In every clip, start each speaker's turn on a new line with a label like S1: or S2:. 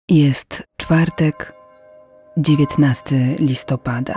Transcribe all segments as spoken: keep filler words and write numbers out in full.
S1: Jest czwartek, dziewiętnastego listopada.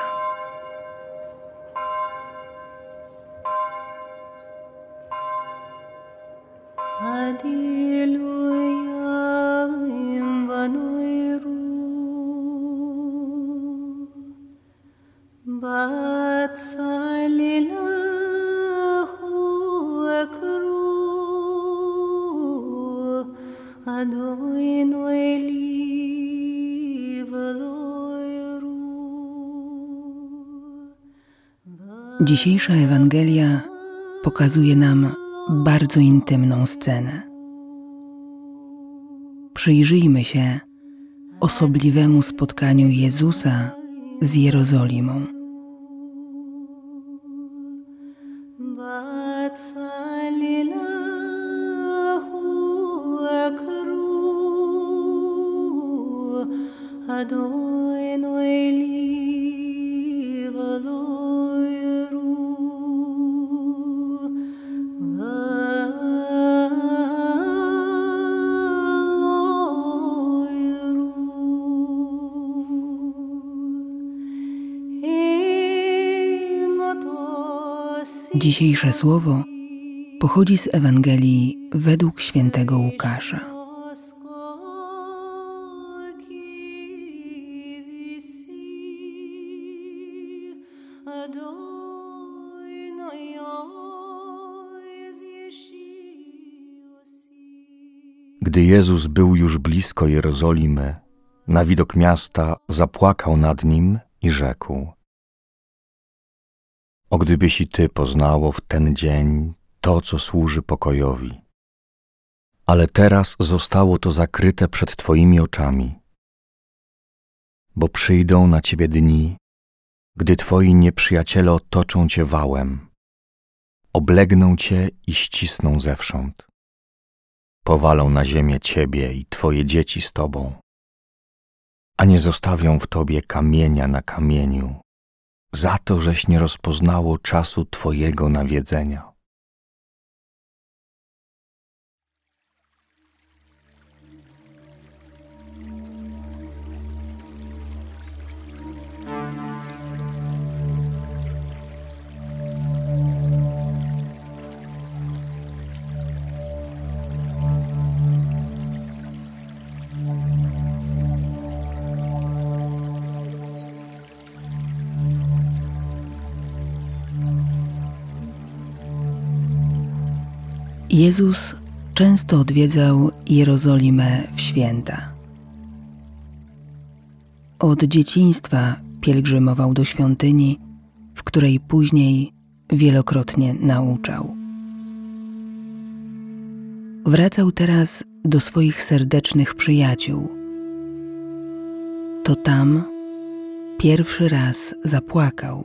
S1: Dzisiejsza Ewangelia pokazuje nam bardzo intymną scenę. Przyjrzyjmy się osobliwemu spotkaniu Jezusa z Jerozolimą. Dzisiejsze słowo pochodzi z Ewangelii według świętego Łukasza.
S2: Gdy Jezus był już blisko Jerozolimy, na widok miasta zapłakał nad nim i rzekł: O gdybyś i ty poznało w ten dzień to, co służy pokojowi. Ale teraz zostało to zakryte przed twoimi oczami. Bo przyjdą na ciebie dni, gdy twoi nieprzyjaciele otoczą cię wałem, oblegną cię i ścisną zewsząd. Powalą na ziemię ciebie i twoje dzieci z tobą, a nie zostawią w tobie kamienia na kamieniu, za to, żeś nie rozpoznało czasu twojego nawiedzenia.
S1: Jezus często odwiedzał Jerozolimę w święta. Od dzieciństwa pielgrzymował do świątyni, w której później wielokrotnie nauczał. Wracał teraz do swoich serdecznych przyjaciół. To tam pierwszy raz zapłakał.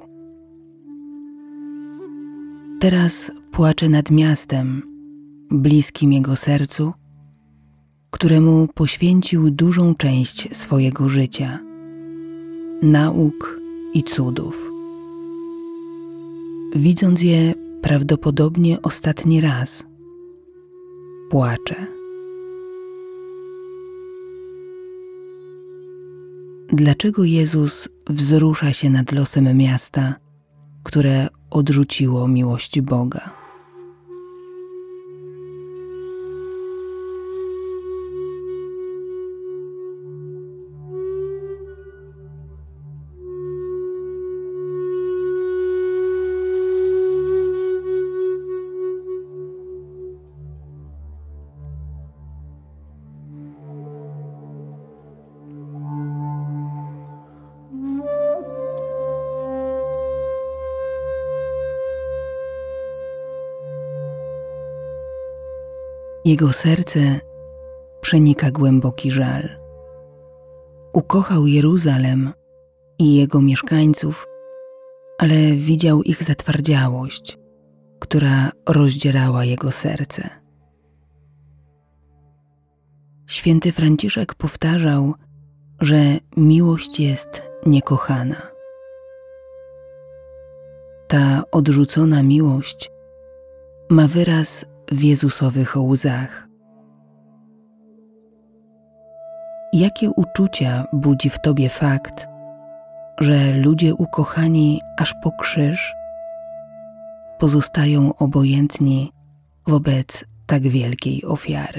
S1: Teraz płacze nad miastem, bliskim jego sercu, któremu poświęcił dużą część swojego życia, nauk i cudów. Widząc je prawdopodobnie ostatni raz, płacze. Dlaczego Jezus wzrusza się nad losem miasta, które odrzuciło miłość Boga? Jego serce przenika głęboki żal. Ukochał Jeruzalem i jego mieszkańców, ale widział ich zatwardziałość, która rozdzierała jego serce. Święty Franciszek powtarzał, że miłość jest niekochana. Ta odrzucona miłość ma wyraz w Jezusowych łzach. Jakie uczucia budzi w tobie fakt, że ludzie ukochani aż po krzyż pozostają obojętni wobec tak wielkiej ofiary?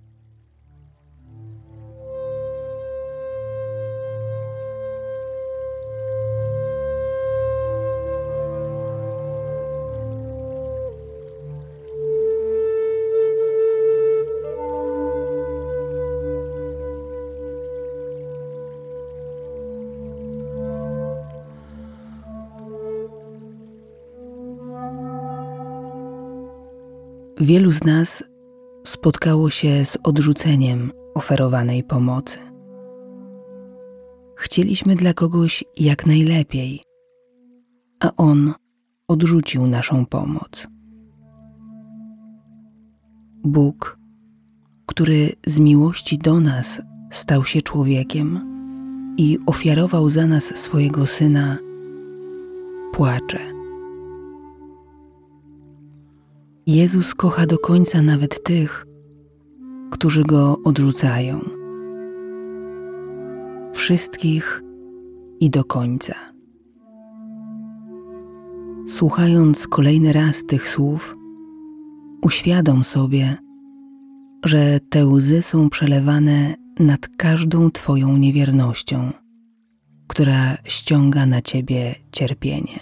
S1: Wielu z nas spotkało się z odrzuceniem oferowanej pomocy. Chcieliśmy dla kogoś jak najlepiej, a on odrzucił naszą pomoc. Bóg, który z miłości do nas stał się człowiekiem i ofiarował za nas swojego Syna, płacze. Jezus kocha do końca nawet tych, którzy Go odrzucają. Wszystkich i do końca. Słuchając kolejny raz tych słów, uświadom sobie, że te łzy są przelewane nad każdą Twoją niewiernością, która ściąga na Ciebie cierpienie.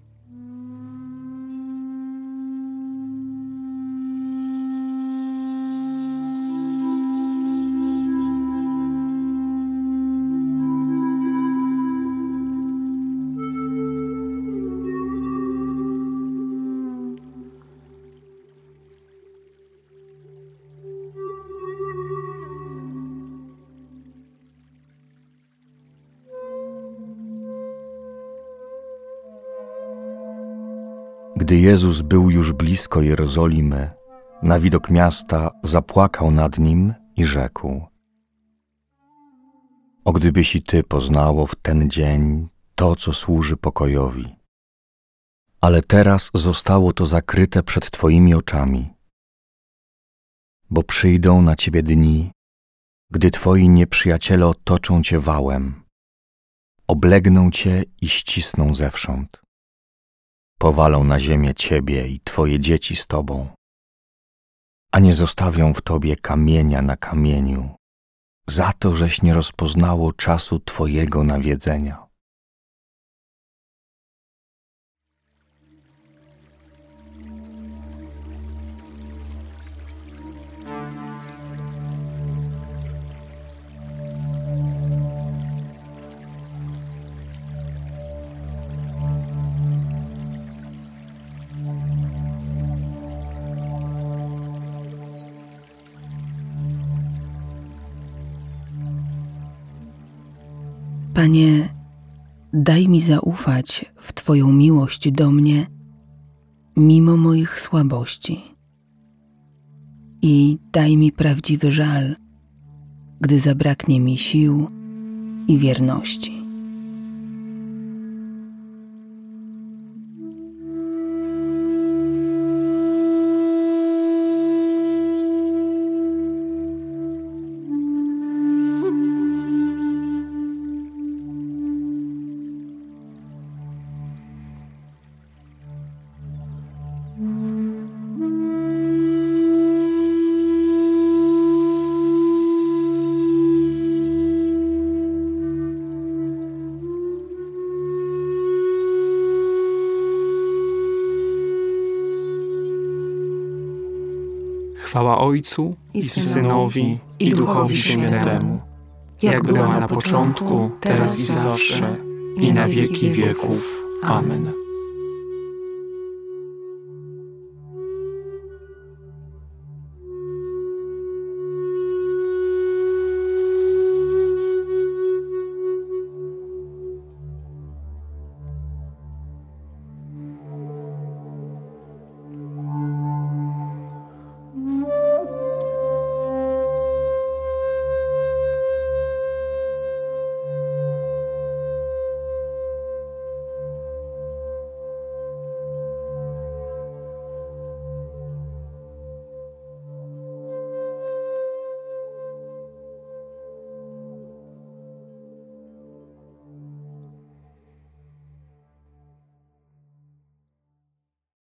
S2: Gdy Jezus był już blisko Jerozolimy, na widok miasta zapłakał nad nim i rzekł: O gdybyś i ty poznało w ten dzień to, co służy pokojowi. Ale teraz zostało to zakryte przed twoimi oczami. Bo przyjdą na ciebie dni, gdy twoi nieprzyjaciele otoczą cię wałem, oblegną cię i ścisną zewsząd. Powalą na ziemię ciebie i twoje dzieci z tobą, a nie zostawią w tobie kamienia na kamieniu, za to, żeś nie rozpoznało czasu twojego nawiedzenia.
S1: Panie, daj mi zaufać w Twoją miłość do mnie mimo moich słabości i daj mi prawdziwy żal, gdy zabraknie mi sił i wierności.
S3: Chwała Ojcu i Synowi, i Duchowi Świętemu, jak była na początku, teraz i zawsze, i na wieki wieków. Amen.